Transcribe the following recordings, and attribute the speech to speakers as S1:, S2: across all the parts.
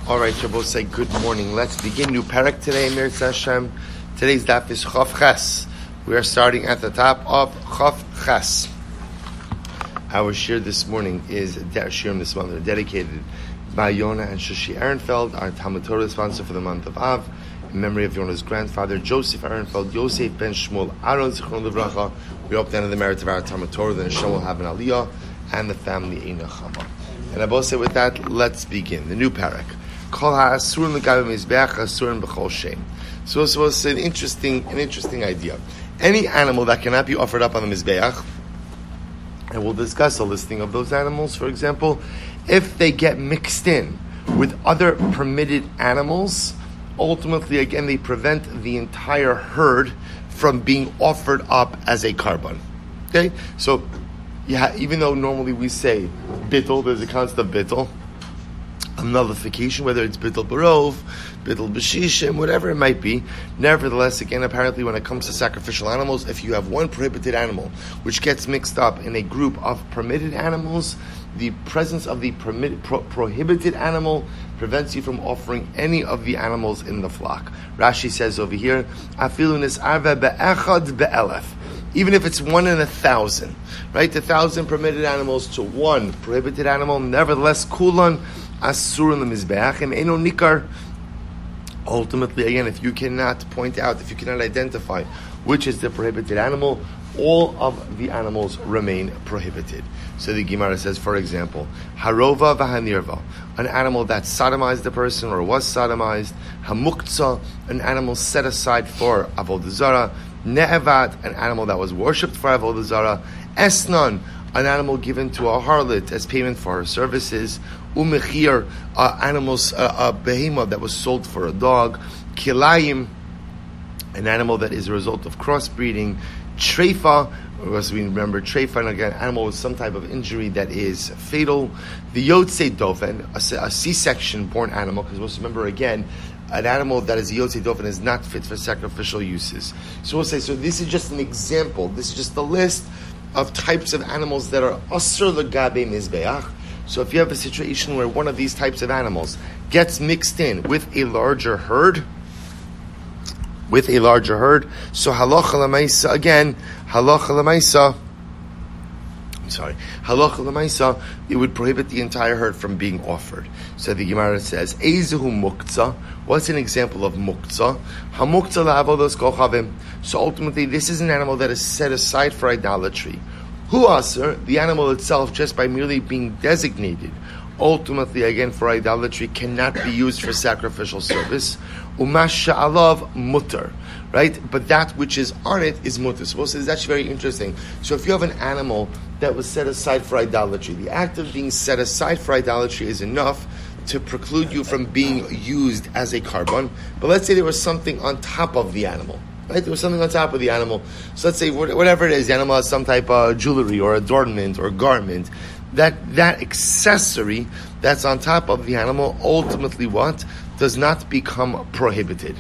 S1: All right, Shabbos, say good morning. Let's begin new parak today, Mirza Hashem. Today's daf is Chof Ches. We are starting at the top of Chof Ches. Our shir this morning is shirim this month are dedicated by Yona and Shushi Ehrenfeld, our Talmud Torah sponsor for the month of Av, in memory of Yona's grandfather Joseph Ehrenfeld, Yosef ben Shmuel Aaron Zichron Livracha. We hope that in the merit of our Talmud Torah, the Hashem will have an aliyah and the family Eina Chama. And Abba said, with that, let's begin the new parak. Kol ha'asurim l'gabei mizbeach asurim b'chol shem. So it's an interesting idea. Any animal that cannot be offered up on the mizbeach, and we'll discuss a listing of those animals. For example, if they get mixed in with other permitted animals, ultimately, again, they prevent the entire herd from being offered up as a carbon. Okay, so yeah, even though normally we say bittul, there's a concept of bittul, a nullification, whether it's bittul barov, bittul b'shishim, whatever it might be. Nevertheless, again, apparently when it comes to sacrificial animals, if you have one prohibited animal which gets mixed up in a group of permitted animals, the presence of the prohibited animal prevents you from offering any of the animals in the flock. Rashi says over here, afilu nis'arva be'echad be'elef. Even if it's 1 in 1,000, right? 1,000 permitted animals to one prohibited animal, nevertheless, kulan asur in the mizbeach and eno nikar. Ultimately, again, if you cannot point out, if you cannot identify which is the prohibited animal, all of the animals remain prohibited. So the Gemara says, for example, harova v'hanirva, an animal that sodomized the person or was sodomized, hamuktzah, an animal set aside for avodah zarah, ne'evat, an animal that was worshipped for avodah zarah, esnan, an animal given to a harlot as payment for her services, umechir, animals, a behemoth that was sold for a dog, kilayim, an animal that is a result of crossbreeding, treifa, as we remember, treifa, and again, animal with some type of injury that is fatal, the yotze dofen, a C-section born animal, because let's remember again, an animal that is a yotze dofen is not fit for sacrificial uses. So we'll say, so this is just an example, this is just a list of types of animals that are asur l'gabei mizbeach. So if you have a situation where one of these types of animals gets mixed in with a larger herd, so halacha l'maisa, again, halacha l'maisa, it would prohibit the entire herd from being offered. So the Gemara says, Eizuhu muktzah, what's an example of muktzah? Hamuktzah la'avodos kol chavim. So ultimately, this is an animal that is set aside for idolatry. Hu aser, the animal itself, just by merely being designated, ultimately, again, for idolatry, cannot be used for sacrificial service. Umasha alav mutter, right? But that which is on it is mutter. So it's actually very interesting. So if you have an animal that was set aside for idolatry, the act of being set aside for idolatry is enough to preclude you from being used as a carbon. But let's say there was something on top of the animal. Right? There was something on top of the animal. So let's say whatever it is, the animal has some type of jewelry or adornment or garment. That accessory that's on top of the animal ultimately what? Does not become prohibited.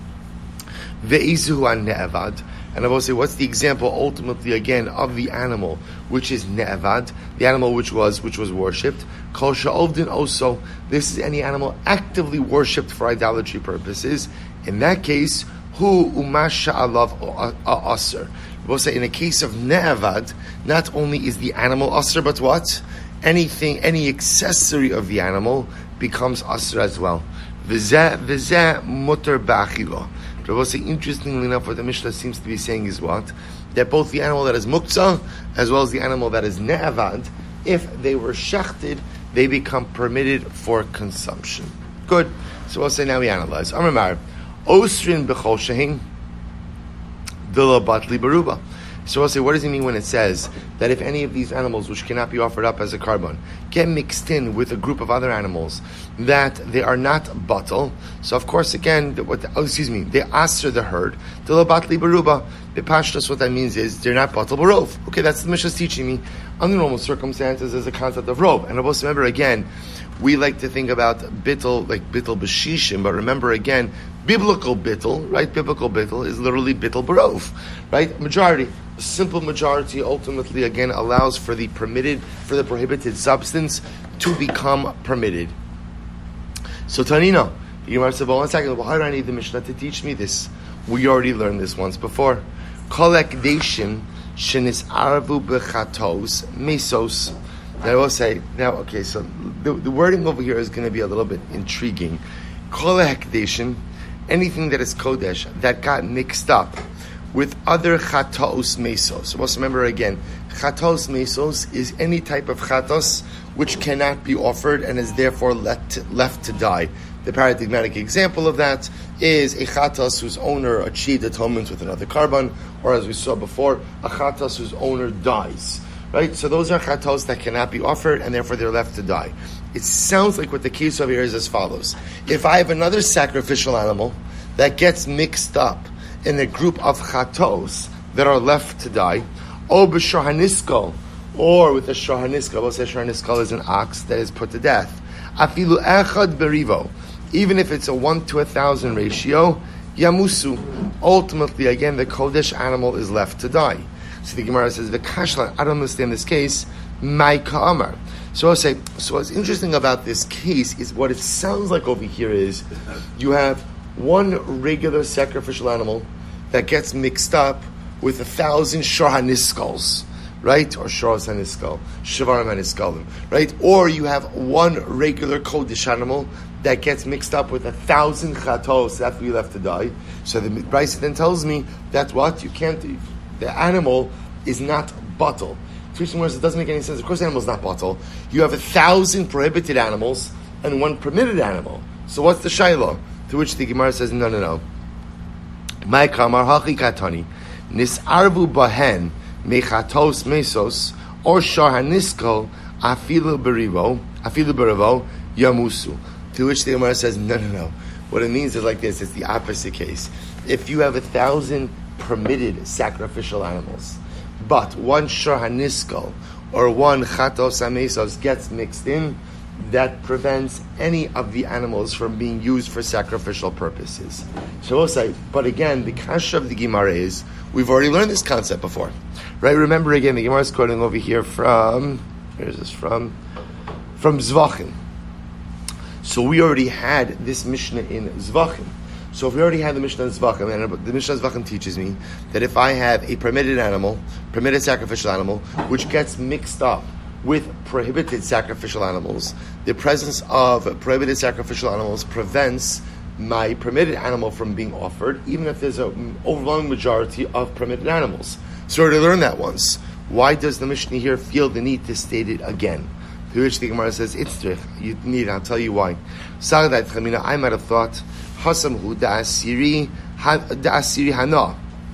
S1: Ve'izuhu an ne'evad. And I will say, what's the example ultimately again of the animal which is ne'evad, the animal which was worshipped? Kol sha'ovdin also. This is any animal actively worshipped for idolatry purposes. In that case, hu umasha alav aser. We'll say in a case of ne'evad, not only is the animal aser, but what? Any accessory of the animal becomes aser as well. V'zeh mutter ba'achila. But we'll say, interestingly enough, what the Mishnah seems to be saying is what? That both the animal that is muktzah, as well as the animal that is ne'evad, if they were shechted, they become permitted for consumption. Good. So we'll say now we analyze. Amar Osrin b'chol shehin dila batli baruba. So we'll say, what does it mean when it says that if any of these animals, which cannot be offered up as a carbon, get mixed in with a group of other animals, that they are not batal? So of course, again, they aser the herd. Dila batli baruba. B'pashtos, what that means is they're not batal barov. Okay, that's the Mishnah's teaching me. Under normal circumstances, there's a concept of rov. And also remember again, we like to think about bittul, like bittul b'shishim, but remember again, biblical bittul, right? Biblical bittul is literally bittul barov, right? Majority. A simple majority ultimately again allows for the prohibited substance to become permitted. So Tanina, the Gemara said, well, 1 second, why do I need the Mishnah to teach me this? We already learned this once before. Kol ekdeshin shenis arvu bechatos mesos. Now I will say, so the wording over here is going to be a little bit intriguing. Kol ekdeshin, anything that is kodesh, that got mixed up with other chatos mesos. So let's remember again, chatos mesos is any type of chatos which cannot be offered and is therefore left to die. The paradigmatic example of that is a chatos whose owner achieved atonement with another carbon, or as we saw before, a chatos whose owner dies. Right? So those are chatos that cannot be offered and therefore they're left to die. It sounds like what the case over here is as follows. If I have another sacrificial animal that gets mixed up in a group of chatos that are left to die, or b'shahaniskal, or with a shahaniskal, we'll say shahaniskal is an ox that is put to death. Afilu echad berivo, even if it's a 1 to 1,000 ratio, yamusu. Ultimately, again, the kodesh animal is left to die. So the Gemara says, "V'kashla." I don't understand this case. My ka'amar. So I'll say. So what's interesting about this case is what it sounds like over here is you have one regular sacrificial animal that gets mixed up with 1,000 shahaniskals, right? Or shahas haniskal, shavarim haniskalim, right? Or you have one regular kodesh animal that gets mixed up with 1,000 chatos that we left to die. So the Brisa then tells me that what you can't do. The animal is not batal. Teaching words, it doesn't make any sense. Of course, the animal is not batal. You have 1,000 prohibited animals and one permitted animal. So what's the shayla? To which the Gemara says, no. My kamar hachi katani nisarvu bahen mechatos mesos or shahanisko afilu berivo yamusu. To which the Gemara says, no. What it means is like this. It's the opposite case. If you have 1,000 permitted sacrificial animals, but one shahanisko or one chatos amesos gets mixed in, that prevents any of the animals from being used for sacrificial purposes. So we'll say, but again, the kasha of the Gemara is, we've already learned this concept before. Right? Remember again, the Gemara is quoting over here from Zvachim. So we already had this Mishnah in Zvachim. So if we already had the Mishnah in Zvachim, and the Mishnah in Zvachim teaches me that if I have a permitted sacrificial animal, which gets mixed up with prohibited sacrificial animals, the presence of prohibited sacrificial animals prevents my permitted animal from being offered, even if there's an overwhelming majority of permitted animals. So we already learned that once. Why does the Mishnah here feel the need to state it again? To which the Gemara says, "Itzrich, you need." I'll tell you why. I might have thought, "Hasamhu da'asiri hana."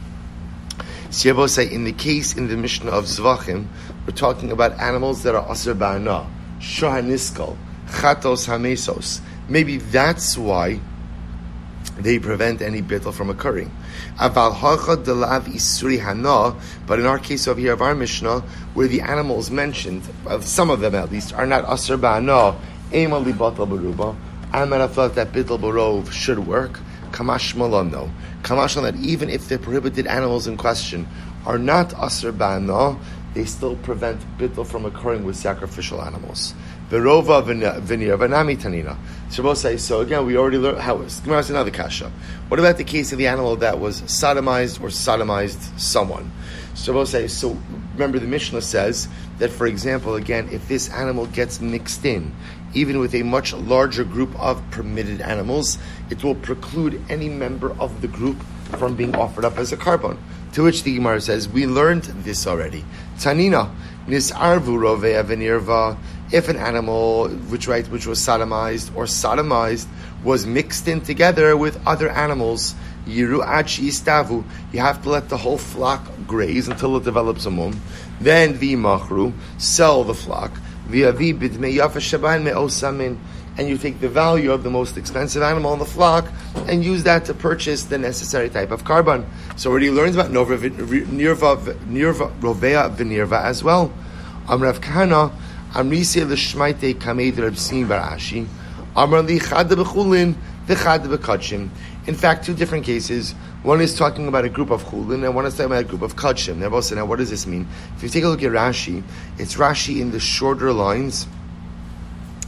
S1: Siyabo say in the case in the Mishnah of Zvachim, we're talking about animals that are aser ba'ana, shahaniskal, chatos hamesos. Maybe that's why they prevent any bittul from occurring. Aval hachad delav isuri hana, but in our case over here of our Mishnah, where the animals mentioned, some of them at least, are not aser ba'ana, ema li batal beruba, I might have thought that bittul barov should work. Kamash malon no. Kamash that even if the prohibited animals in question are not aser ba'ana, they still prevent bittul from occurring with sacrificial animals. Verova v'nirva nami tanina. So both say, so again, we already learned how it's. Gemara has another kasha. What about the case of the animal that was sodomized or sodomized someone? So both say, so remember the Mishnah says that, for example, again, if this animal gets mixed in, even with a much larger group of permitted animals, it will preclude any member of the group from being offered up as a carbon. To which the Gemara says, we learned this already. Tanina, nisarvu rovea v'nirva. If an animal which was sodomized was mixed in together with other animals, yiru achi istavu, you have to let the whole flock graze until it develops a mum. Then v'machru, sell the flock. V'avi b'dmei yafa shaban me'osamin, and you take the value of the most expensive animal in the flock and use that to purchase the necessary type of carbon. So already learns about rovea v'nirva as well. Amrav Kahana, Amrise l'shmaite kamed Reb Sim barashi, Amar li chad b'chulin v'chad b'kachim. In fact, two different cases. One is talking about a group of chulin, and one is talking about a group of kachim. They're both saying, now what does this mean? If you take a look at Rashi, it's Rashi in the shorter lines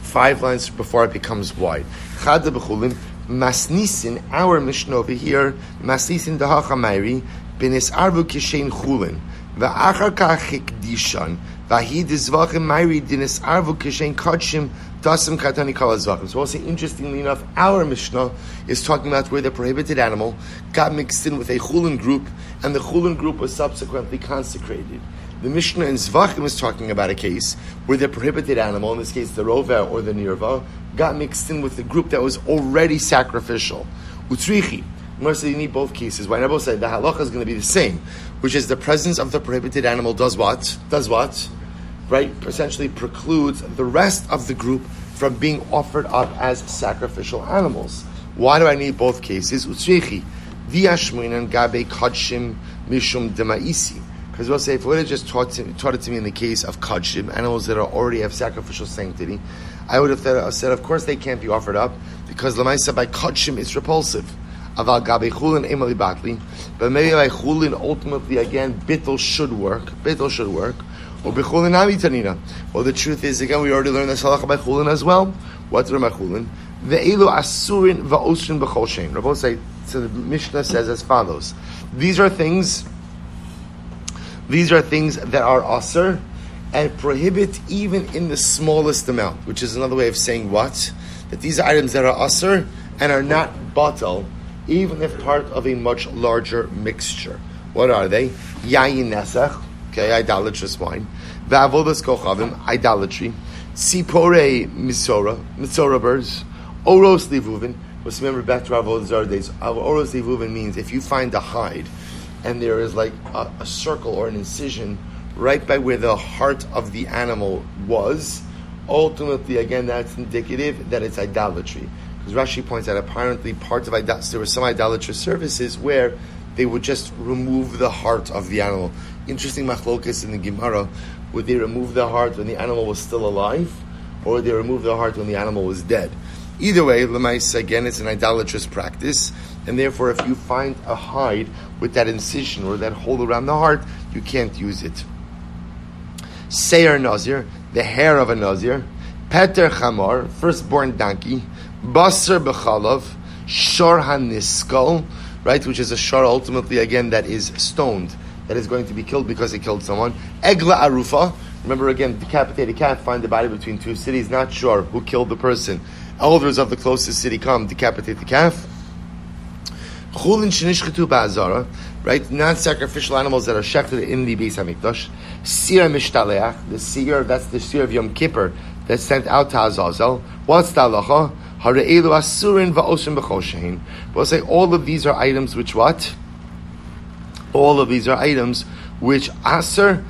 S1: 5 lines before it becomes wide. Chada b'chulin, masnisin, our Mishnah over here, masnisin dahacha mayri, benis arvu kishen chulin, va'achar kach hikdishan, v'hi dizvachim mayri, dinis arvu kishen kodshim, dasim katani kala zvachim. So also, interestingly enough, our Mishnah is talking about where the prohibited animal got mixed in with a chulin group, and the chulin group was subsequently consecrated. The Mishnah in Zvachim is talking about a case where the prohibited animal, in this case the rova or the nirva, got mixed in with the group that was already sacrificial. Utrichi. Gemara said you need both cases. Why Rabbi said the halacha is going to be the same, which is the presence of the prohibited animal does what? Right? Essentially precludes the rest of the group from being offered up as sacrificial animals. Why do I need both cases? Utrichi. V'yashmuinan gabe kodshim mishum demaisi. Because we'll say, if we would have just taught it to me in the case of kadshim, animals that already have sacrificial sanctity, I would have said, of course they can't be offered up, because Lamaisa by kadshim it's repulsive. Aval gabe chulin emali batli, but maybe by chulin ultimately again bittul should work, or bechulin ami tanina. Well, the truth is again we already learned this halacha by chulin as well. What's by chulin? Ve'elu asurin va'osrin b'chol shein. Rabbi say, so the Mishnah says as follows: These are things that are asr and prohibit even in the smallest amount, which is another way of saying what? That these are items that are asr and are not batal, even if part of a much larger mixture. What are they? Yayin nesach, okay, idolatrous wine. V'avodas kochavim, idolatry. Tzipore misora birds. Oros livuvin. Let's remember back to our avodas zara days. Oros livuvin means if you find a hide, and there is like a circle or an incision right by where the heart of the animal was, ultimately, again, that's indicative that it's idolatry. Because Rashi points out, apparently, there were some idolatrous services where they would just remove the heart of the animal. Interesting machlokas in the Gemara, would they remove the heart when the animal was still alive, or would they remove the heart when the animal was dead? Either way, Lemais, again, it's an idolatrous practice, and therefore if you find a hide with that incision or that hole around the heart, you can't use it. Seir Nazir, the hair of a Nazir, Peter Chamar, firstborn donkey, Basar B'chalav, Shor HaNiskal, right, which is a shor ultimately, again, that is stoned, that is going to be killed because it killed someone. Egla Arufa, remember again, decapitated cat, find the body between two cities, not sure who killed the person. Elders of the closest city come, decapitate the calf. Chulin shenishchetu ba'azara, right? Non-sacrificial animals that are shechted in the Beis Hamikdash. Sir mishtaleach, the seer, that's the seer of Yom Kippur that's sent out to Azazel. What's the halacha? Hare'elu asurin va'osrin b'chol shein. We'll say all of these are items which what? All of these are items which are asr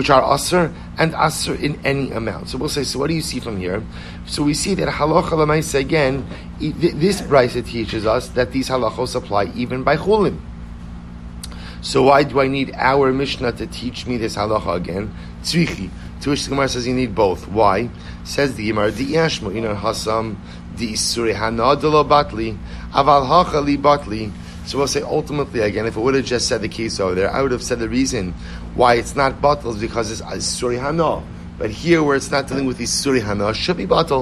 S1: and asr in any amount. So we'll say, so what do you see from here? So we see that halacha l'maisa again, this brisa teaches us that these halachos apply even by chulin. So why do I need our Mishnah to teach me this halacha again? Tzrichi. To which the Gemara says you need both. Why? Says the Gemara, Di yashmo inon hasam di isuri hanadalo batli aval hacha li batli. So we'll say ultimately again, if it would have just said the case over there, I would have said the reason why it's not batal is because it's Isuri Hana. But here where it's not dealing with Isuri Hana, should be batal.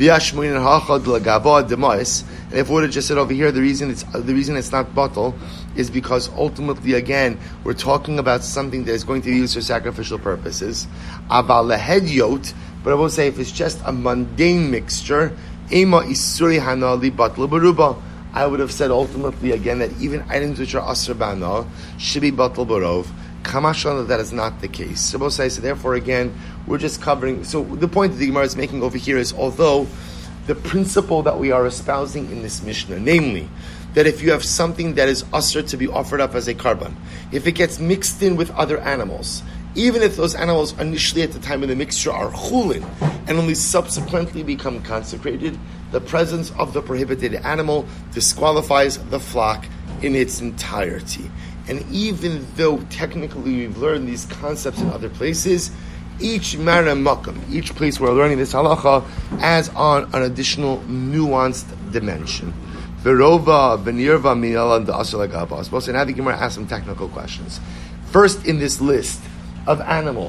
S1: And if we would have just said over here, the reason it's not batal is because ultimately again, we're talking about something that is going to be used for sacrificial purposes. But I will say if it's just a mundane mixture, Ema Isuri Hana li batal baruba. I would have said ultimately again that even items which are asr b'ana should be batal barov. Kamashon that is not the case. So both sides. So therefore again we're just covering. So the point that the Gemara is making over here is although the principle that we are espousing in this Mishnah, namely that if you have something that is asr to be offered up as a karban, if it gets mixed in with other animals, even if those animals initially at the time of the mixture are chulin and only subsequently become consecrated, the presence of the prohibited animal disqualifies the flock in its entirety. And even though technically we've learned these concepts in other places, each Mara Makam, each place where we're learning this halacha, adds on an additional nuanced dimension. Verova, Venirva, Minala, and the Asr Lagavas. So now the Gemara asks some technical questions. First, in this list of animals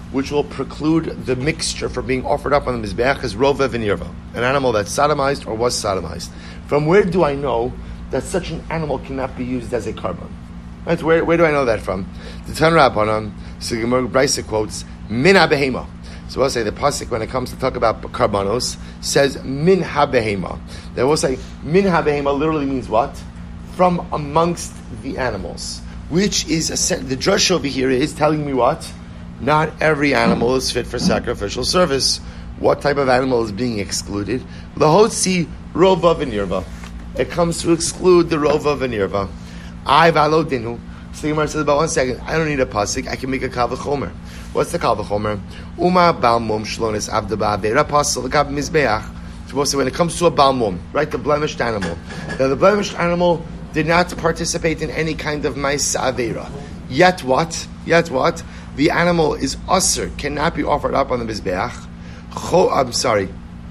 S1: which will preclude the mixture from being offered up on the Mizbeach is Rova v'Nirva, an animal that's sodomized or was sodomized. From where do I know that such an animal cannot be used as a carbon? Right? Where do I know that from? The Tan Rabbanan, so Gemara Brisa quotes, Min ha-behema. So we'll say the pasuk when it comes to talk about karbanos says Min ha-behema. Then we'll say Min ha-behema literally means what? From amongst the animals. Which is, the drush over here is telling me what? Not every animal is fit for sacrificial service. What type of animal is being excluded? Lahotzi rova v'nirva. It comes to exclude the rova v'nirva. I valo dinu. So the Gemara says, about 1 second, I don't need a pasuk, I can make a kal v'chomer. What's the kal v'chomer? Uma balmum shlonis avda ba'avera pasal l'gab mizbeach. So when it comes to a balmum, right, the blemished animal. Now the blemished animal did not participate in any kind of mais avera. Yet what? The animal is usher, cannot be offered up on the mizbeach. I'm sorry.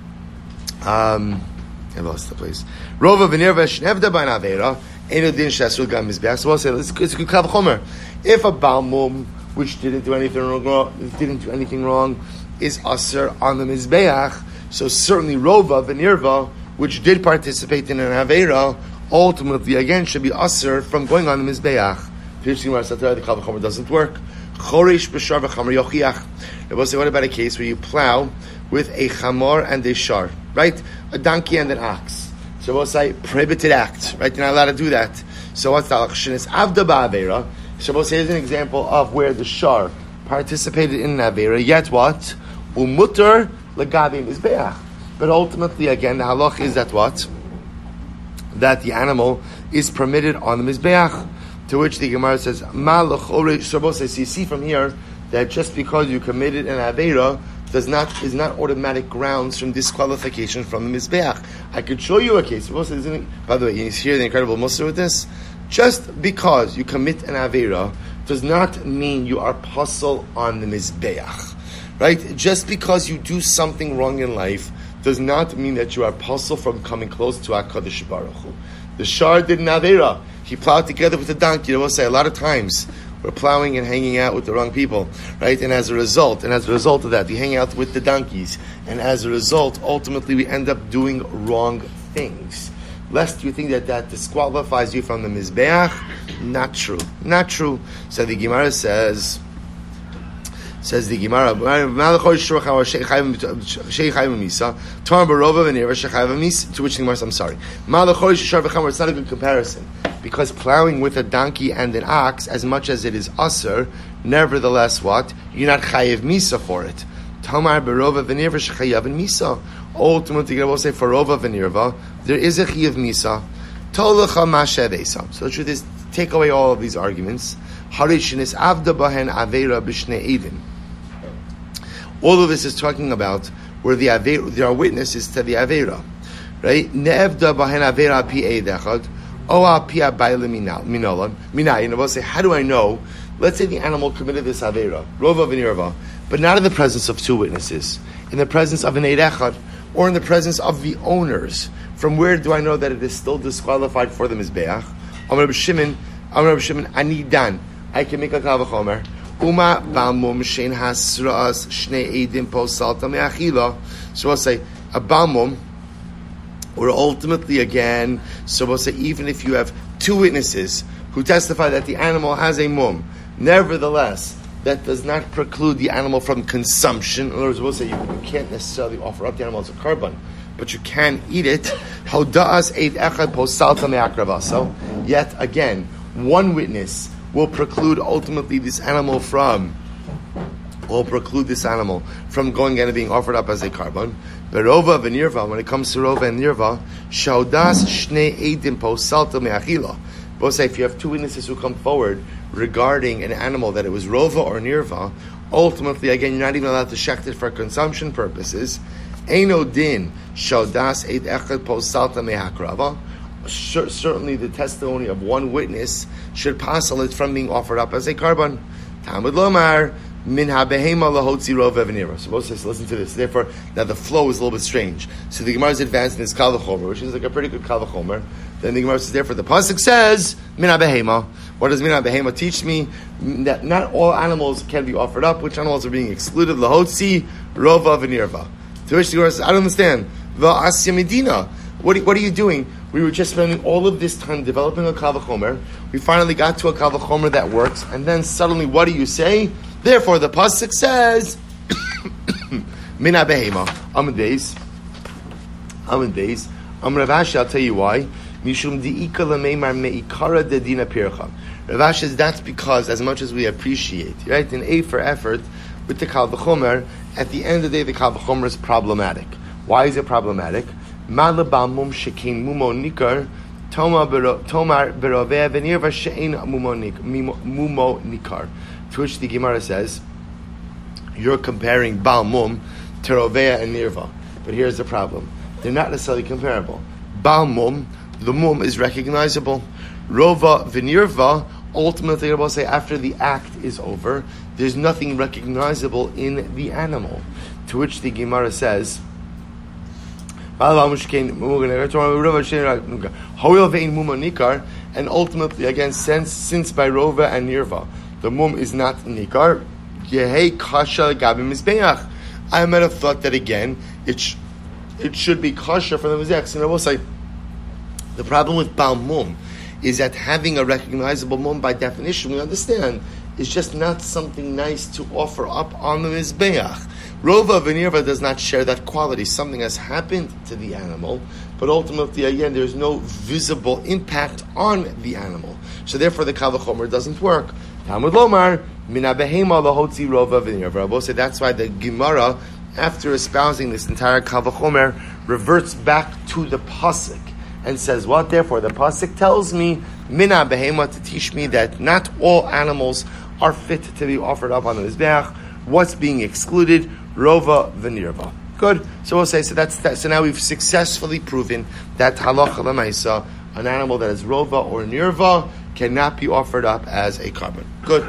S1: I lost the place. Rova v'nirva shnevda b'an avera. Eno din shasur gam mizbeach. So we'll say it's a good kal v'chomer. If a balmum which didn't do anything wrong, is usher on the mizbeach, so certainly rova v'nirva, which did participate in an avera, ultimately again should be usher from going on the mizbeach. The kal v'chomer doesn't work. Chorish b'shar v'chamer yochiach. We'll say, what about a case where you plow with a chamor and a shar, right? A donkey and an ox. So we'll say prohibited act, right? You're not allowed to do that. So what's the action? It's avda ba'avera. So we'll say here's an example of where the shar participated in an avera. Yet what? Umutter legabi mizbeach. But ultimately, again, the halach is that what? That the animal is permitted on the mizbeach. To which the Gemara says, so you see from here that just because you committed an avera is not automatic grounds from disqualification from the mizbeach. I could show you a case. By the way, you hear the incredible mussar with this. Just because you commit an avera does not mean you are pasul on the mizbeach, right? Just because you do something wrong in life does not mean that you are pasul from coming close to HaKadosh Baruch Hu. The shar did an avera. He plowed together with the donkey. I will say a lot of times we're plowing and hanging out with the wrong people, right? And as a result of that, we hang out with the donkeys. And as a result, ultimately we end up doing wrong things. Lest you think that disqualifies you from the mizbeach. Not true. So the Gemara says the Gemara, to which the Gemara says, I'm sorry. It's not a good comparison. Because plowing with a donkey and an ox, as much as it is usher, nevertheless what? You're not chayiv misa for it. Tamar berova v'nirva shechayav misa. Ultimately, I will say for rova v'nirva, there is a chayiv misa. Tolacha mashev esam. So the truth is, take away all of these arguments. Harishinis avda bahen avera b'shnei edin. All of this is talking about where there are witnesses to the avera, right? Ne'evda bahen avera pi eidechad. And we'll say, how do I know? Let's say the animal committed this avera, rova v'nirva, but not in the presence of two witnesses, in the presence of an eid echad, or in the presence of the owners. From where do I know that it is still disqualified for the mizbeach? Amar Reb Shimon, ani dan. I can make a kal v'chomer. Uma balmum shein hasras shnei eidim posalta me'achila. So I'll say a balmum. Or ultimately, again, so we'll say even if you have two witnesses who testify that the animal has a mum, nevertheless, that does not preclude the animal from consumption. In other words, we'll say you can't necessarily offer up the animal as a carbon, but you can eat it. Yet again, one witness will preclude ultimately this animal from going and being offered up as a carbon. But Rova v'nirva, when it comes to Rova and Nirva, shaudas shnei eidim posalta me'achila. Both say if you have two witnesses who come forward regarding an animal that it was Rova or Nirva, ultimately again you're not even allowed to shecht it for consumption purposes. Eino din shaudas eid echad posalta me'hakrava. Certainly the testimony of one witness should passel it from being offered up as a carbon. Talmud lomar. Min ha-behema lahotzi rova v'nirva. So Moses says, listen to this. Therefore, now the flow is a little bit strange. So the Gemara is advancing this kal v'chomer, which is like a pretty good kal v'chomer. Then the Gemara says, therefore, the pasuk says, min ha-behema. What does mina behema teach me? That not all animals can be offered up. Which animals are being excluded? Lahotzi, rova, v'nirva. To which the Gemara says, I don't understand. Va'asya medina. What are you doing? We were just spending all of this time developing a kal v'chomer. We finally got to a kal v'chomer that works, and then suddenly, what do you say? Therefore, the pasuk says, mina behema. Amud beis. Rav Ashi, I'll tell you why. Mishum di'ika l'meimar me'ikara dedina pircha. Rav Ashi says that's because, as much as we appreciate, right, an A for effort with the kal v'chomer, at the end of the day, the kal v'chomer is problematic. Why is it problematic? Ma lebamum shekein mumo nikar, tomar beroveh v'nirva she'ein mumo nikar. To which the Gemara says, you're comparing balmum to roveh and nirva. But here's the problem. They're not necessarily comparable. Balmum, the mum is recognizable. Rova v'nirva, ultimately, I will say, after the act is over, there's nothing recognizable in the animal. To which the Gemara says, and ultimately, again, since by Rova and Nirva, the mum is not Nikar, I might have thought that again, it should be kasha for the Mizbeach. And I will say, the problem with Baal Mum is that having a recognizable mum, by definition, we understand, is just not something nice to offer up on the Mizbeach. Rova v'nirva does not share that quality. Something has happened to the animal, but ultimately, again, there's no visible impact on the animal. So therefore, the kal v'chomer doesn't work. Talmud lomar, mina behema lahotzi rova v'nirva. I will say that's why the Gemara, after espousing this entire kal v'chomer, reverts back to the pasuk and says, what? Therefore, the pasuk tells me, mina behema, to teach me that not all animals are fit to be offered up on the Mizbeach. What's being excluded? Rova v'nirva. Good. So we'll say, so now we've successfully proven that halacha l'maisa, an animal that is rova or nirva, cannot be offered up as a carbon. Good.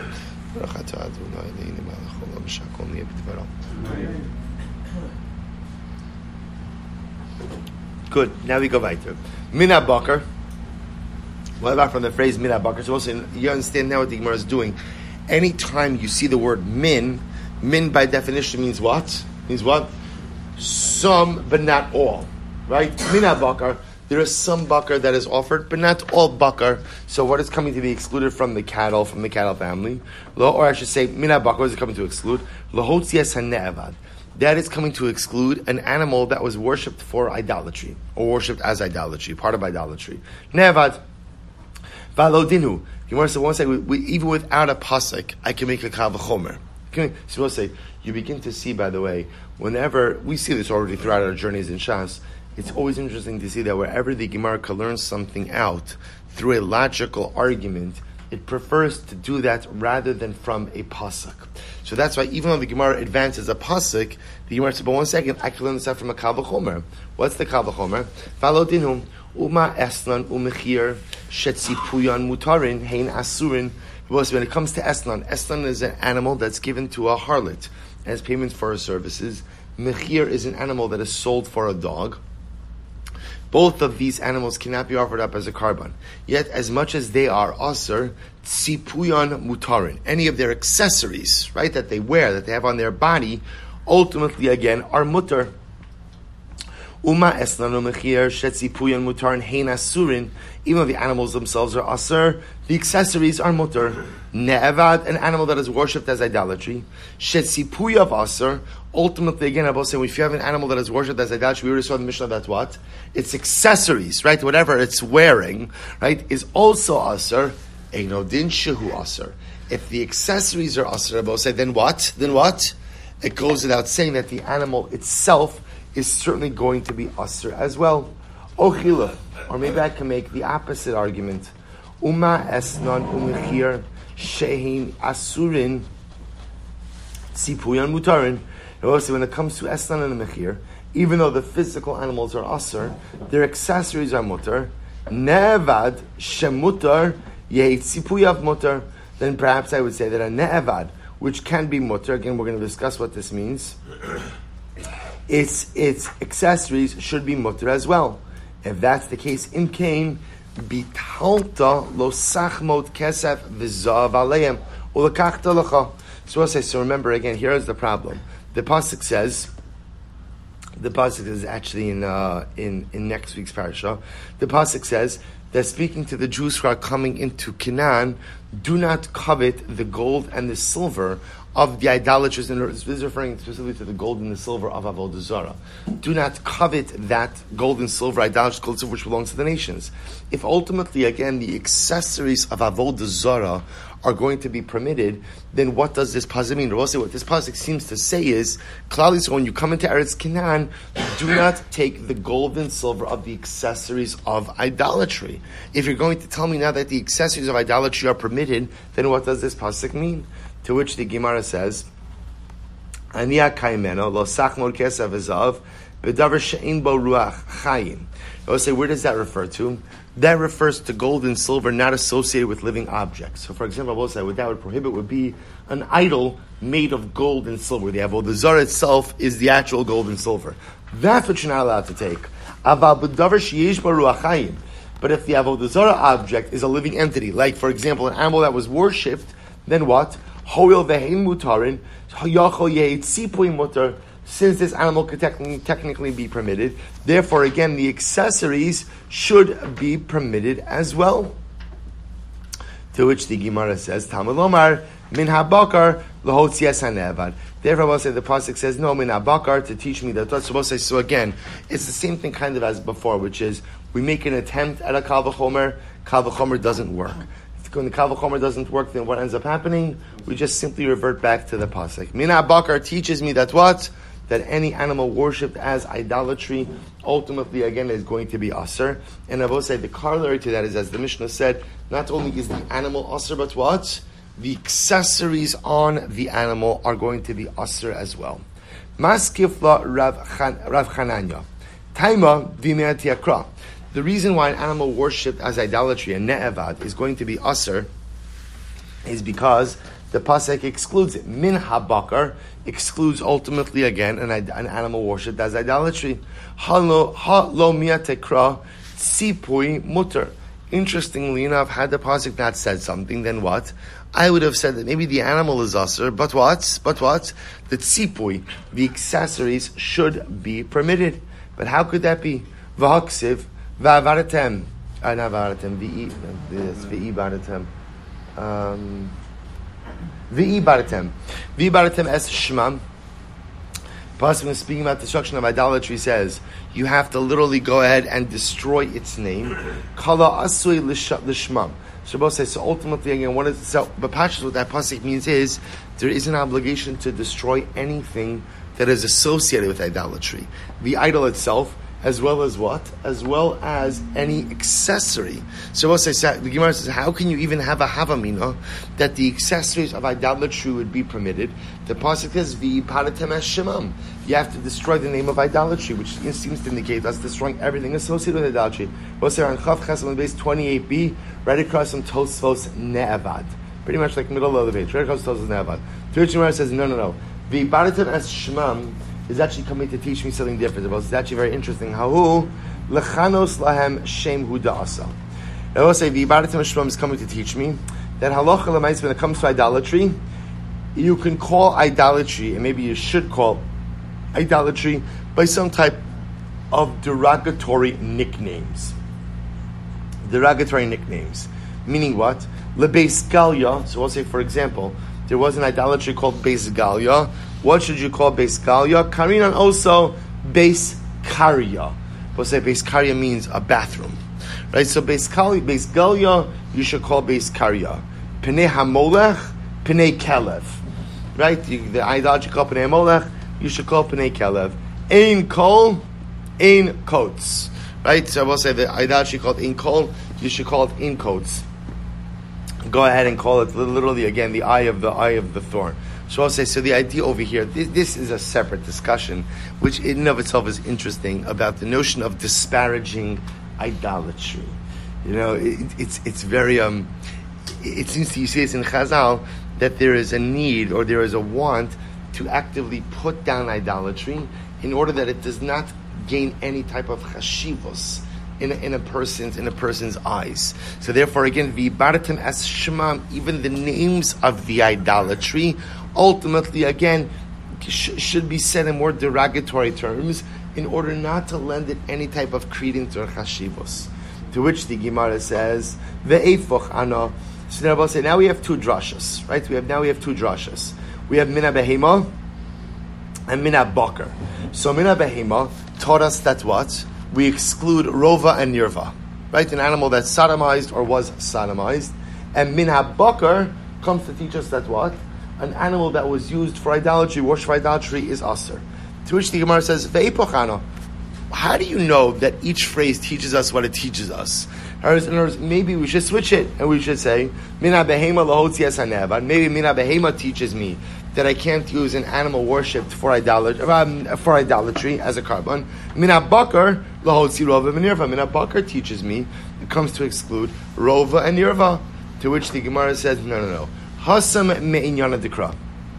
S1: Good. Now we go weiter. Mina bakar. What about from the phrase mina bakar? So also, you understand now what the Gemara is doing. Anytime you see the word min by definition means what? Means what? Some, but not all. Right? Mina bakar. There is some bakar that is offered, but not all bakar. So what is coming to be excluded from the cattle family? Or I should say, mina bakar is coming to exclude? Lahotzias hane'avad. That is coming to exclude an animal that was worshipped for idolatry, or worshipped as idolatry, part of idolatry. Ne'avad. Valodinu. You want to say, one second, even without a pasuk, I can make a kal v'chomer. So we'll say, you begin to see, by the way, whenever, we see this already throughout our journeys in Shas, it's always interesting to see that wherever the Gemara can learn something out through a logical argument, it prefers to do that rather than from a pasuk. So that's why even though the Gemara advances a pasuk, the Gemara says, but one second, I can learn this out from a kal v'chomer. What's the kal v'chomer? Valodinu, uma eslan umechir shetzipuyan mutarin hein asurin. When it comes to eslan is an animal that's given to a harlot as payment for her services. Mechir is an animal that is sold for a dog. Both of these animals cannot be offered up as a carbon. Yet, as much as they are aser, tzipuyan mutarin, any of their accessories, right, that they wear, that they have on their body, ultimately, again, are mutar. Uma esnanu mechir shetzipuyan mutarin hein asurin. Even though the animals themselves are aser, the accessories are mutar. Ne'evad, an animal that is worshipped as idolatry. Shetzipuyav aser. Ultimately, again, I will say, if you have an animal that is worshipped as idolatry, we already saw in the Mishnah that what? Its accessories, right? Whatever it's wearing, right, is also aser. Einodin shehu aser. If the accessories are aser, I will say, then what? Then what? It goes without saying that the animal itself is certainly going to be aser as well. Ochila. Or maybe I can make the opposite argument. Uma esnan umechir shehin asurin tzipuyan mutarin. Also, when it comes to esnan and mechir, even though the physical animals are aser, their accessories are mutar. Ne'evad shemutar yehi tzipuyav mutar. Then perhaps I would say that a ne'evad, which can be mutar, again we're going to discuss what this means, its accessories should be mutar as well. If that's the case, imkain Bitalta lo sachmot kesef v'zav aleim ulekachta lecha. So remember again, here is the problem. The pasuk says actually in next week's parasha. The pasuk says that speaking to the Jews who are coming into Canaan, do not covet the gold and the silver of the idolaters. And this is referring specifically to the gold and the silver of Avodah Zarah. Do not covet that gold and silver, idolaters, gold and silver, which belongs to the nations. If ultimately, again, the accessories of Avodah Zarah are going to be permitted, then what does this pasuk mean? What this pasuk seems to say is, clearly, so when you come into Eretz Canaan, do not take the gold and silver of the accessories of idolatry. If you're going to tell me now that the accessories of idolatry are permitted, then what does this pasuk mean? To which the Gemara says, "Aniya kaimeno lo sachmor kesef v'zav b'davar she'in bo ruach chayim." I will say, where does that refer to? That refers to gold and silver not associated with living objects. So, for example, I will say what that would prohibit would be an idol made of gold and silver. The Avodah Zarah itself is the actual gold and silver. That's what you're not allowed to take. Aval b'davar she'yesh bo ruach chayim. But if the Avodah Zarah object is a living entity, like, for example, an animal that was worshipped, then what? Hoil vehein mutarin, hayachol yehet tzipui mutar. Since this animal could technically be permitted, therefore, again, the accessories should be permitted as well. To which the Gemara says, Talmud Lomar, min habakar lahotzias hanevad. Therefore, I will say the pasuk says, no, min habakar, to teach me that. So again, it's the same thing kind of as before, which is, we make an attempt at a kal v'chomer doesn't work. When the kal v'chomer doesn't work, then what ends up happening? We just simply revert back to the pasuk. Min habakar teaches me that what? That any animal worshipped as idolatry, ultimately, again, is going to be asr. And I will say the corollary to that is, as the Mishnah said, not only is the animal asr, but what? The accessories on the animal are going to be asr as well. Maskifla Rav Chananya. Taima v'me'ati akra. The reason why an animal worshipped as idolatry, a ne'evad, is going to be asr, is because the pasuk excludes it. Min habakar excludes ultimately again an animal worshipped as idolatry. Ha lo miatekra tzipui mutter. Interestingly enough, had the pasuk not said something, then what? I would have said that maybe the animal is asr, but what? The tzipui, the accessories, should be permitted. But how could that be? V'haksiv v'avaratem. Not v'avaratem, v'i baratem. V'i baratem es shmam. Pasuk speaking about destruction of idolatry says you have to literally go ahead and destroy its name. Kala asui l'shmam. Shabbos says, so ultimately again, what that pasuk means is there is an obligation to destroy anything that is associated with idolatry, the idol itself, as well as what? As well as any accessory. So the Gemara says, how can you even have a havamina that the accessories of idolatry would be permitted? The pasuk says, "V'iparatem es shemam." You have to destroy the name of idolatry, which seems to indicate us destroying everything associated with idolatry. We'll say on Chav Ches on base 28b, right across from Tosfos Ne'evad, pretty much like middle of the page, right across Tosfos Ne'evad. The Gemara says, no. V'iparatem es shemam is actually coming to teach me something different. It's actually very interesting. Hahu lechanos lahem shem hu da'asa. I will say v'ibaratim shmam is coming to teach me that halacha l'mais when it comes to idolatry, you can call idolatry, and maybe you should call idolatry by some type of derogatory nicknames. Meaning what? Lebeis Galia. So we'll say, for example, there was an idolatry called Beis Galia. What should you call Beis Galia? Karinan also Beis Karya. We'll say Beis Karya means a bathroom. Right? So Beis Galia, you should call Beis Karya. Pnei HaMolech, Pnei Kelev. Right? The idolatry called Pnei HaMolech, you should call Pnei Kelev. Ein Kol, Ein Kotes. Right? So I will say the idolatry called Ein Kol, you should call it Ein Kotes. Go ahead and call it literally again the eye of the thorn. So I'll say, so the idea over here, this is a separate discussion, which in and of itself is interesting, about the notion of disparaging idolatry. You know, it's very, it seems to, you see this in Chazal, that there is a need or there is a want to actively put down idolatry in order that it does not gain any type of chashivos in a person's eyes. So therefore, again, v'ibaratem as shemam, even the names of the idolatry, ultimately, again, should be said in more derogatory terms in order not to lend it any type of credence or chashivos. To which the Gemara says, ve'efoch ana. So now we'll say, now we have two drashas, right? We have two drashas. We have mina behema and mina bakar. So mina behema taught us that what? We exclude rova and nirva, right? An animal that's sodomized or was sodomized. And mina bakar comes to teach us that what? An animal that was used for idolatry, worship for idolatry, is aser. To which the Gemara says, ve'epoch ana. How do you know that each phrase teaches us what it teaches us? In other words, maybe we should switch it and we should say, mina behema lahotzi es hanevan. Maybe mina behema teaches me that I can't use an animal worshipped for idolatry as a carbon. Mina bakar lahotzi rova and nirva. Mina bakar teaches me it comes to exclude rova and nirva. To which the Gemara says, no. Hasam me'inyana dikra.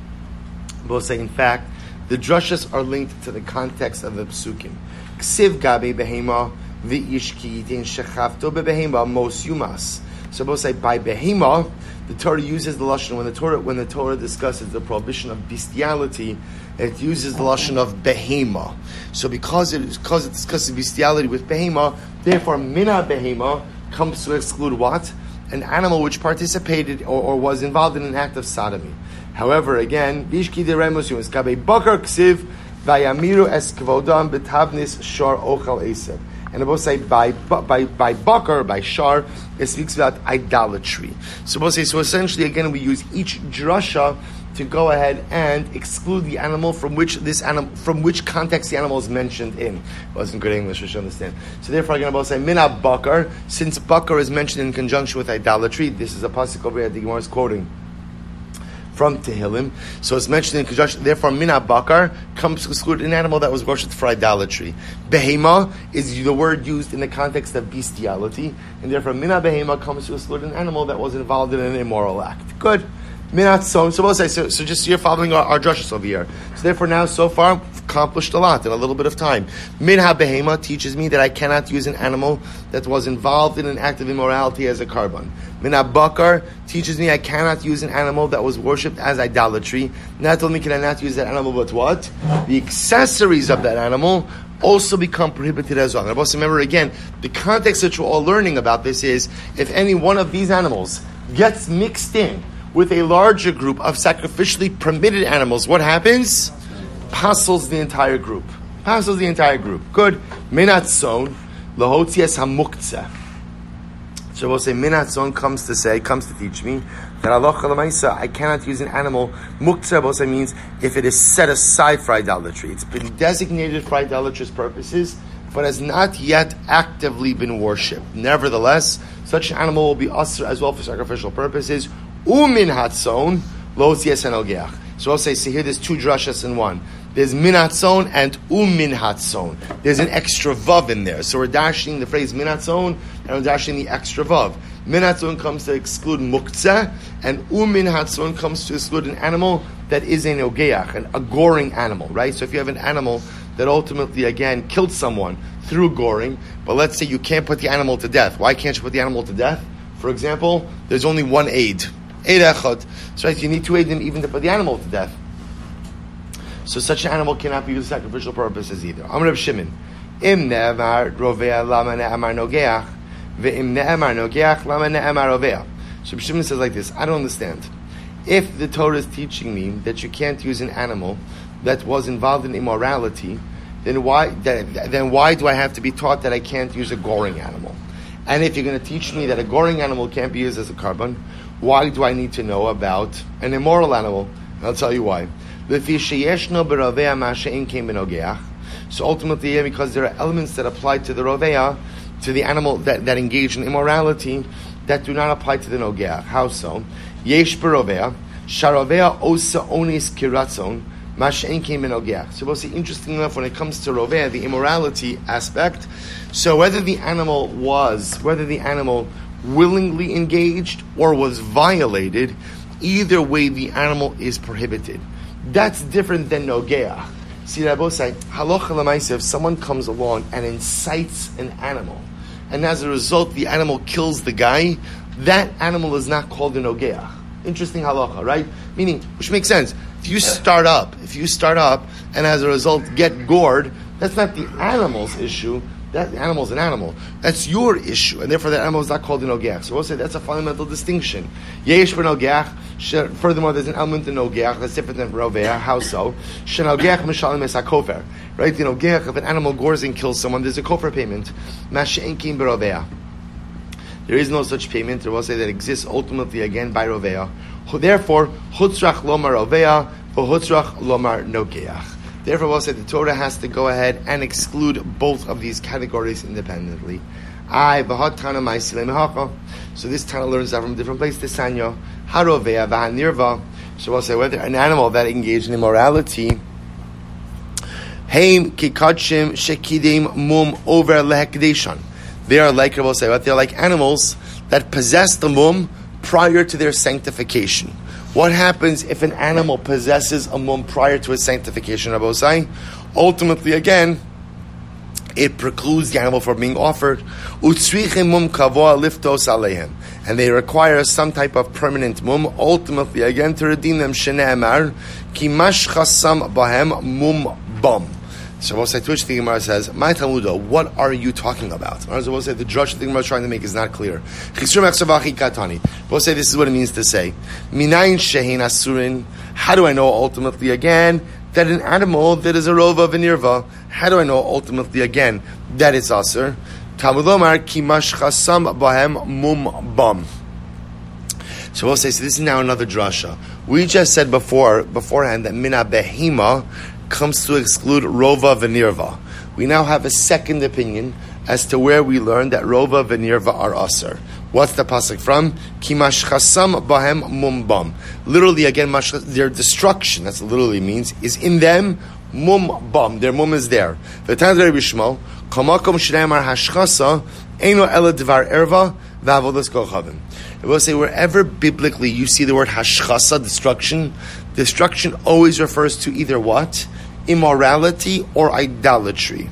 S1: We'll say, in fact, the drashas are linked to the context of the psukim. Ksiv gabe behema v'ishki yitin shechavto bebehema mos yumas. So we'll say by behema, the Torah uses the lashon when the Torah discusses the prohibition of bestiality, it uses the lashon of behema. So because it discusses bestiality with behema, therefore mina behema comes to exclude what? An animal which participated or was involved in an act of sodomy. However, again, bishki de remus yumas gabe bakar ksiv vayamiru es kvodam betavnis shar ochal esev. And I both say by bakar, by shar, it speaks about idolatry. So both say, so essentially again we use each drasha to go ahead and exclude the animal from which context the animal is mentioned in. It wasn't good English, I should understand. So therefore I'm going to both say mina bakar, since bakar is mentioned in conjunction with idolatry. This is a pasuk over here the Gemara is quoting from Tehillim, so it's mentioned in conjunction. Therefore, mina bakar comes to exclude an animal that was worshipped for idolatry. Behema is the word used in the context of bestiality, and therefore, mina behema comes to exclude an animal that was involved in an immoral act. Good. Minat son. So we'll say, so just you're following our drashas over here. So therefore, now so far we've accomplished a lot in a little bit of time. Minha behema teaches me that I cannot use an animal that was involved in an act of immorality as a carbon. Minha bakar teaches me I cannot use an animal that was worshipped as idolatry. Not only can I not use that animal, but what? The accessories of that animal also become prohibited as well. And also remember again, the context that you're all learning about this is if any one of these animals gets mixed in with a larger group of sacrificially permitted animals, what happens? Passes the entire group. Good. Minat son, lahotzias hamuktzeh. So we'll say minat son comes to teach me that halacha l'maisa I cannot use an animal. Muktzeh also means if it is set aside for idolatry. It's been designated for idolatrous purposes, but has not yet actively been worshipped. Nevertheless, such an animal will be usher as well for sacrificial purposes. Umin hatzon lo tziyas enogeach. So I'll say, see here, there's two drashas in one. There's min hatzon and umin hatzon. There's an extra vav in there. So we're dashing the phrase min hatzon and we're dashing the extra vav. Min hatzon comes to exclude muktzeh, and umin hatzon comes to exclude an animal that is a nogeach, a goring animal, right? So if you have an animal that ultimately, again, killed someone through goring, but let's say you can't put the animal to death. Why can't you put the animal to death? For example, there's only one aid. Eid echad. So right, you need two aidim even to put the animal to death. So such an animal cannot be used for sacrificial purposes either. Amar Rav Shimon, im ne'emar rovea lama ne'emar nogeach, ve'im ne'emar nogeach lama ne'emar rovea. So Rav Shimon says like this, I don't understand. If the Torah is teaching me that you can't use an animal that was involved in immorality, then why do I have to be taught that I can't use a goring animal? And if you're going to teach me that a goring animal can't be used as a carbon, why do I need to know about an immoral animal? And I'll tell you why. So ultimately, because there are elements that apply to the rovea, to the animal that engage in immorality, that do not apply to the nogeach. How so? Yesh berovea, sharovea osa onis kiratzon, mashein came in nogeach. So we'll see, interesting enough, when it comes to rovea, the immorality aspect, so whether the animal willingly engaged or was violated, either way the animal is prohibited. That's different than nogeach. See, I both say, halacha l'maisa, if someone comes along and incites an animal and as a result the animal kills the guy, that animal is not called an ogeach. Interesting halacha, right? Meaning, which makes sense. If you start up, and as a result get gored, that's not the animal's issue. That animal's an animal. That's your issue, and therefore that animal is not called an ogeach. So we'll say that's a fundamental distinction. Yesh for ogeach. Furthermore, there's an element in ogeach that's different than roveah. How so? Shen ogeach mishalim es hakofer. Right? In ogeach, if an animal gores and kills someone, there's a kofer payment. Mashe'en kim beroveah. There is no such payment. We'll say that exists ultimately again by roveah. Therefore, hutzrach lomar roveah, v'hutzrach lomar nogeach. Therefore, we'll say the Torah has to go ahead and exclude both of these categories independently. So this Tana learns that from a different place. Tisanyo, harovea, v'hanirva. So we'll say whether an animal that engaged in immorality, heim kikachim shekidim mum over lehekdeshan. They are like, we'll say, they're like animals that possess the mum prior to their sanctification. What happens if an animal possesses a mum prior to its sanctification, Rabbi Osai? Ultimately, again, it precludes the animal from being offered. And they require some type of permanent mum, ultimately, again, to redeem them. Shene'emar, ki mash chasam bahem mum bam. So we'll say, to which the Gemara says, "My Talmudo, what are you talking about?" We'll say the drush the Gemara is trying to make is not clear. We'll say this is what it means to say, "Minayin shehin asurin." How do I know ultimately again that an animal that is a rova v'nirva? How do I know ultimately again that it's asur? Talmud Lomar ki mash chasam bahem mum bam. So we'll say, so this is now another drasha. We just said beforehand that mina behima comes to exclude rova v'nirva. We now have a second opinion as to where we learn that rova v'nirva are asur. What's the pasuk from? Ki mashchasam bahem mum bam. Literally, again, their destruction, that's what literally means, is in them mum bam. Their mum is there. V'tan Rabbi Shmuel, kamakom shneimar hashchasa eino ela dvar erva v'avodas kochavim. It will say wherever biblically you see the word hashchasa, destruction always refers to either what? Immorality or idolatry.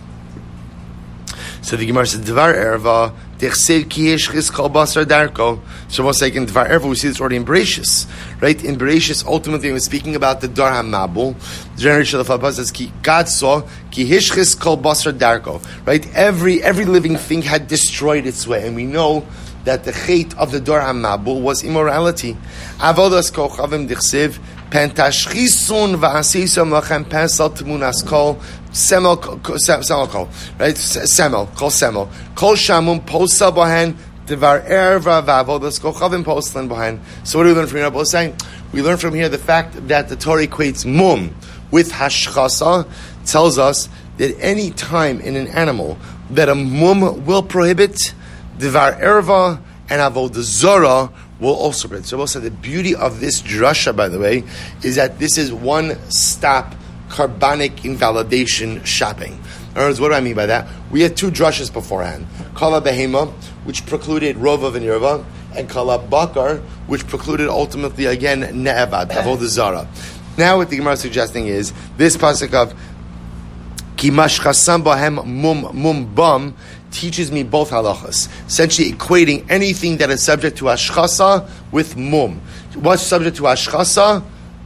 S1: So the Gemara says, Dvar Erva, Dechsev ki yeshchis kol basar darko. So once again, Dvar Erva, we see this already in Bereshis. Right? In Bereshis, ultimately, we're speaking about the Dar HaMabul. The generation of Abba says, God saw, ki yeshchis kol basar darko. Right? Every living thing had destroyed its way. And we know that the chait of the Dar HaMabul was immorality. Avodas kochavim dechsev, Pentashchisun v'asisam lachem pensal tmunas kol semel kol, right? Semel kol shamum posa bohen devar erva v'avodas kochavim poslan bohen. So what do we learn from here? Rabbi saying we learn from here the fact that the Torah equates mum with hashchasa tells us that any time in an animal that a mum will prohibit, devar erva and avodah zara will also prohibit. So we'll say the beauty of this drasha, by the way, is that this is one-stop carbonic invalidation shopping. In other words, what do I mean by that? We had two drashas beforehand. Kala behema, which precluded rova v'nirva, and kala bakar, which precluded ultimately again ne'evad, avodah zara. Now what the Gemara is suggesting is this pasuk of ki mashchasam bahem mum bam teaches me both halachas, essentially equating anything that is subject to ashchasa with mum. What's subject to ashchasa?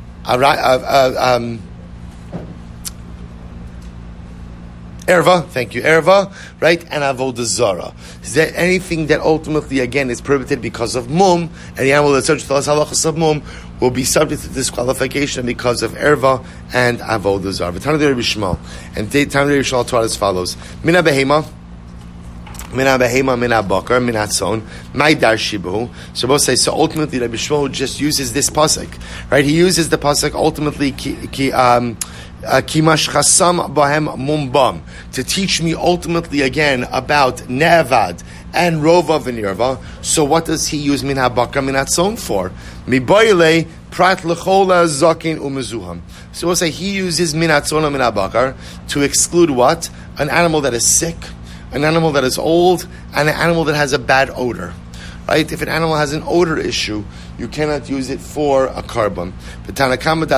S1: Erva, thank you, erva, right? And avodah zara. Is there anything that ultimately, again, is prohibited because of mum, and the animal that's subject to halachas of mum will be subject to disqualification because of erva and avodah zara. V'tanu Rabbi Shmuel, and Tanu Rabbi Shmuel taught as follows: Mina behema, mina bakar, mina tzon, my dar shibu. So both say, so ultimately Rabbi Shmuel just uses this pasuk, right? He uses the pasuk ultimately kimash chasam bahem mumbam to teach me ultimately again about ne'evad and rova v'nirva. So what does he use mina bakar, mina tzon for? Miboyle prat lechola zakin umezuham. So we'll say he uses mina tzon and mina bakar to exclude what? An animal that is sick, an animal that is old, and an animal that has a bad odor. Right? If an animal has an odor issue, you cannot use it for a carbon. So we'll say the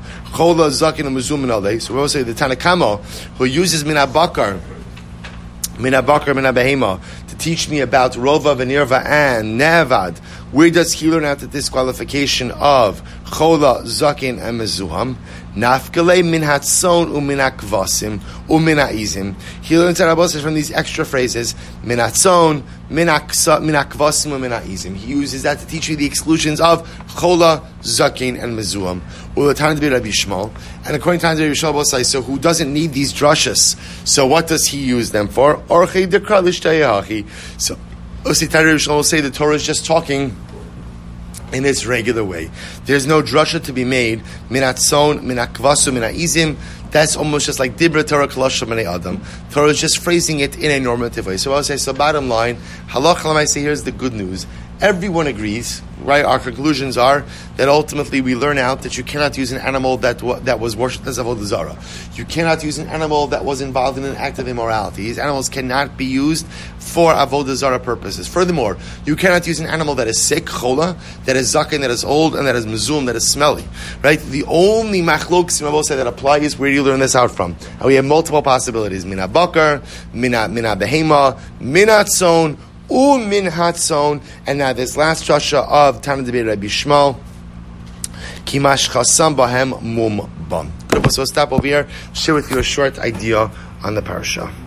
S1: Tanakama, who uses mina bakar Mina bakar, mina behema, to teach me about rova, v'nirva, and nevad. Where does he learn out the disqualification of chola, zakin, and mezuham? Nafkale min hatson umin akvasim umin izim. He learns out from these extra phrases: min hatson, min akvasim umin izim. He uses that to teach you the exclusions of chola, zakin, and mezuham. Ulatana be Rabbi Shmuel, and according to Rabbi Shmuel, so who doesn't need these drushes? So what does he use them for? Orchei dekra l'shtayachi. So Rabbi Shmuel will say the Torah is just talking in its regular way. There's no drasha to be made. Minatzon, minakvasu, minaizim. That's almost just like dibra Torah kalosha minay adam. Torah is just phrasing it in a normative way. So I'll say, so bottom line, halach I say here's the good news. Everyone agrees, right? Our conclusions are that ultimately we learn out that you cannot use an animal that was worshipped as avodah zarah. You cannot use an animal that was involved in an act of immorality. These animals cannot be used for avodah zarah purposes. Furthermore, you cannot use an animal that is sick, chola, that is zaken, that is old, and that is mezum, that is smelly. Right? The only machloks that apply is where you learn this out from. And we have multiple possibilities: mina bakar, mina behema, mina tzon, min hatzon, and now this last drasha of Tana Debei Rabbi Shmuel, Kimash Chasam Bahem Mum Bam. So we'll stop over here, share with you a short idea on the parasha.